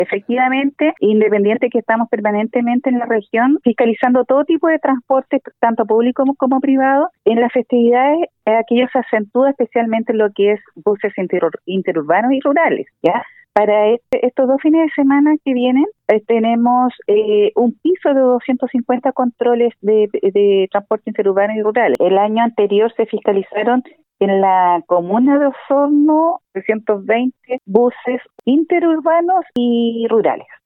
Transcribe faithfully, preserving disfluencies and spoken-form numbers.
Efectivamente, independiente que estamos permanentemente en la región fiscalizando todo tipo de transporte, tanto público como, como privado, en las festividades aquello se acentúa especialmente en lo que es buses inter- interurbanos y rurales, ¿ya? Para este, estos dos fines de semana que vienen, eh, tenemos eh, un piso de doscientos cincuenta controles de, de, de transporte interurbano y rural. El año anterior se fiscalizaron en la comuna de Osorno trescientos veinte buses interurbanos y rurales.